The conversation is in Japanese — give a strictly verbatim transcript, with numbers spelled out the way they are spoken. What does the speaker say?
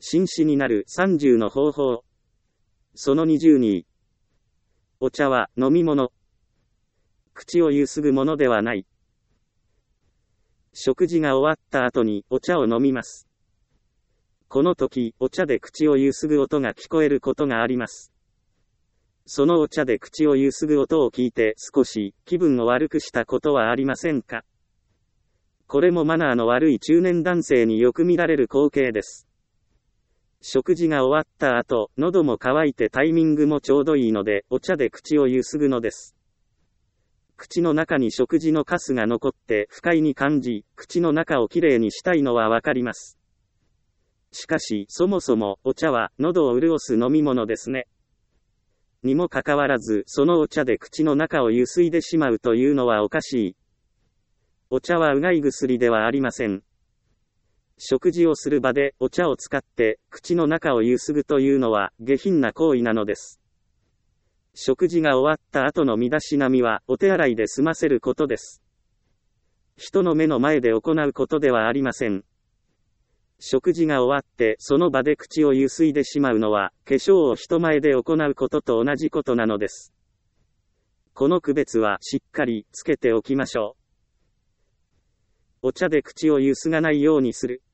紳士になるさんじゅうの方法。そのにじゅうに。お茶は飲み物。口をゆすぐものではない。食事が終わった後にお茶を飲みます。この時、お茶で口をゆすぐ音が聞こえることがあります。そのお茶で口をゆすぐ音を聞いて少し気分を悪くしたことはありませんか？これもマナーの悪い中年男性によく見られる光景です。食事が終わった後、喉も渇いてタイミングもちょうどいいので、お茶で口をゆすぐのです。口の中に食事のカスが残って不快に感じ、口の中をきれいにしたいのはわかります。しかし、そもそも、お茶は喉を潤す飲み物ですね。にもかかわらず、そのお茶で口の中をゆすいでしまうというのはおかしい。お茶はうがい薬ではありません。食事をする場でお茶を使って口の中をゆすぐというのは下品な行為なのです。食事が終わった後の身だしなみはお手洗いで済ませることです。人の目の前で行うことではありません。食事が終わってその場で口をゆすいでしまうのは化粧を人前で行うことと同じことなのです。この区別はしっかりつけておきましょう。お茶で口をゆすがないようにする。